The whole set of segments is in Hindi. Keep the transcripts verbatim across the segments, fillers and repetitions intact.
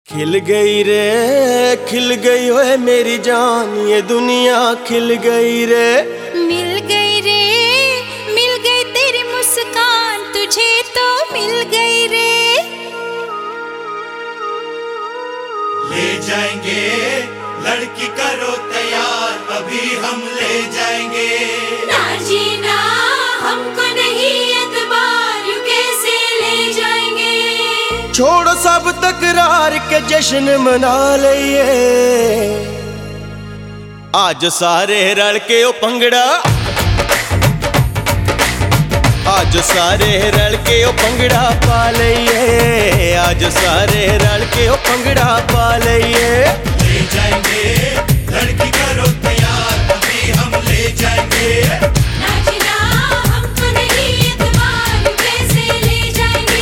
खिल गई रे खिल गई ओए मेरी जान, ये दुनिया खिल गई रे। मिल गई रे मिल गई तेरी मुस्कान, तुझे तो मिल गई रे। ले जाएंगे लड़की करो तैयार, अभी हम ले जाएंगे। ना जीना हमको नहीं एतबार, यू कैसे ले जाएंगे। छोड़ो सब तकरार के जश्न मना लिए, आज सारे रल के ओ पंगड़ा, आज सारे रल के ओ पंगड़ा पा लिए, आज सारे रल के ओ पंगड़ा पा लिए। ले जाएंगे लड़की करो तैयार, अभी हम ले जाएंगे। ना जीना हमको नहीं एतबार, यू कैसे ले जाएंगे।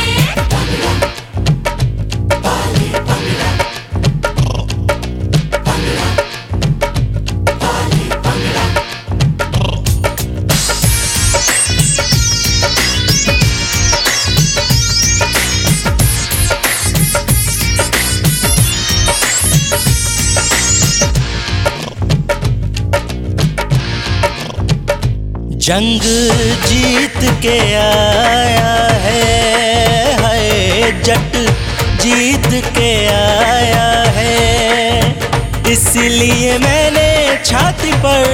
जंग जीत के आया है, है जट जीत के आया है, इसलिए मैंने छाती पर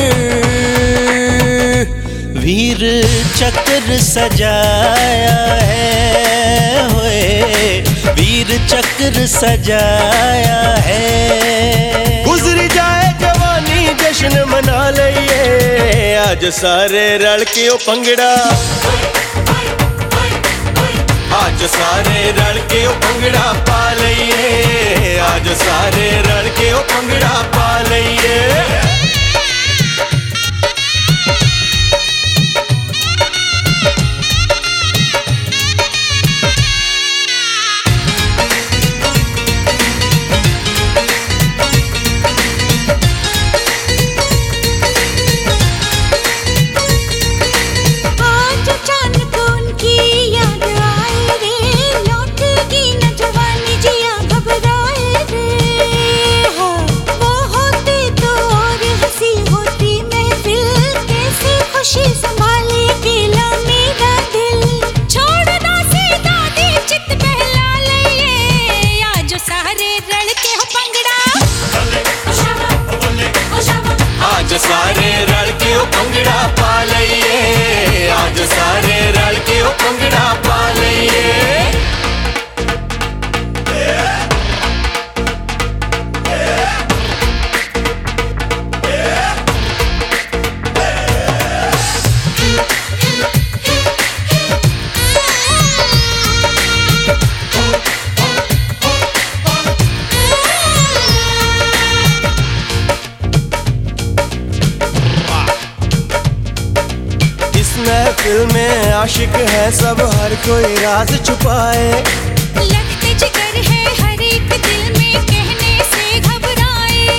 वीर चक्र सजाया है, होए वीर चक्र सजाया है। गुजर जाए जवानी जश्न मना लिए, आज सारे रल के ओ पंगड़ा, आज सारे रल के ओ पंगड़ा पा लिए, आज सारे रल के ओ पंगड़ा पा लिए। आज सारे रल के ओ पंगड़ा पा लिए, आज सारे रल के ओ पंगड़ा पा लिए। महफिल में आशिक है सब, हर कोई राज छुपाए। लगते जिगर है हर एक दिल में, कहने से घबराए।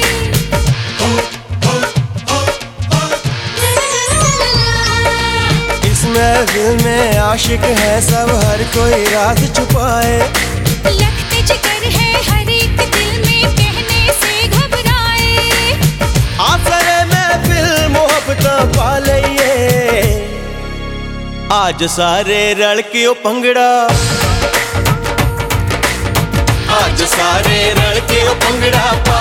इस महफिल में आशिक है सब, हर कोई राज छुपाए। लगते जिगर है हर एक दिल में, कहने से घबराए। आसरे महफिल मोहब्बत पा लिए, आज सारे रल के ओ पंगड़ा, आज सारे रल के ओ पंगड़ा पा